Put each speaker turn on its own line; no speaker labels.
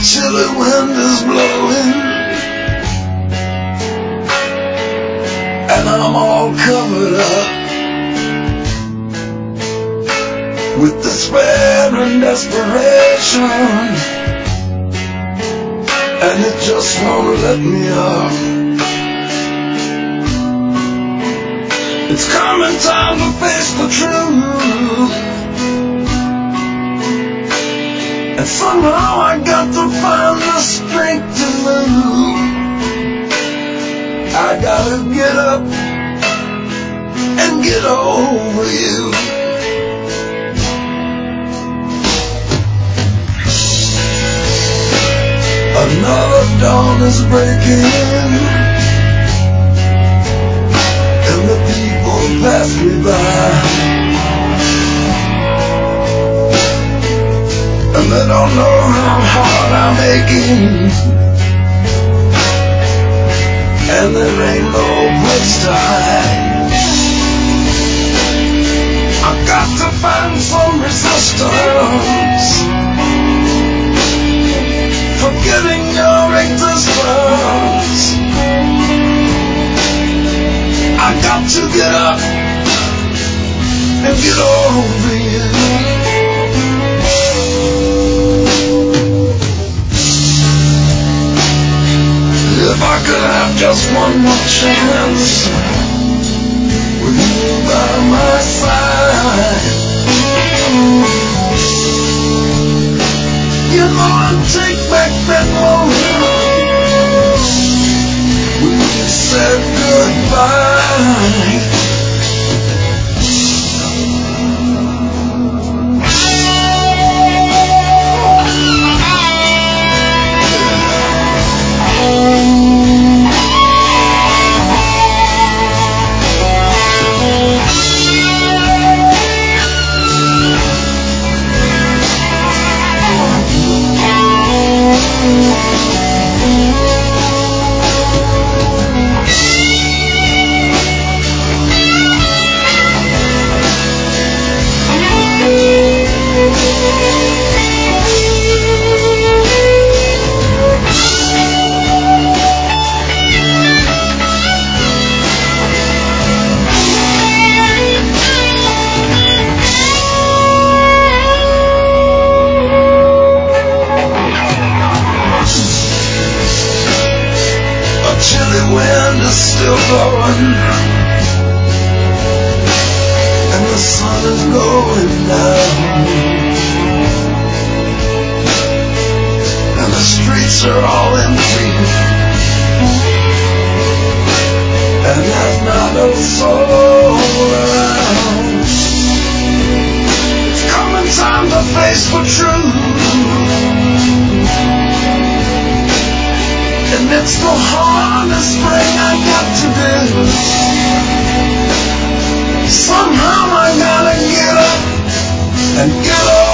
chilly wind is blowing, and I'm all covered up with despair and desperation, and it just won't let me up. It's coming time to face the truth, and somehow I got to find the strength to move. I gotta get up and get over you. Another dawn is breaking, and the people pass me by, and they don't know how hard I'm aching, and there ain't no place to hide. I've got to find some resistance, forgetting your existence. I got to get up and get over you. If I could have just one more chance with you by my side, you know I'd take back that moment when you said goodbye. And the sun is going down, and the streets are all empty, and there's not a soul around. It's coming time to face the truth, and it's the hardest thing I got to do. Somehow I gotta get up and get over.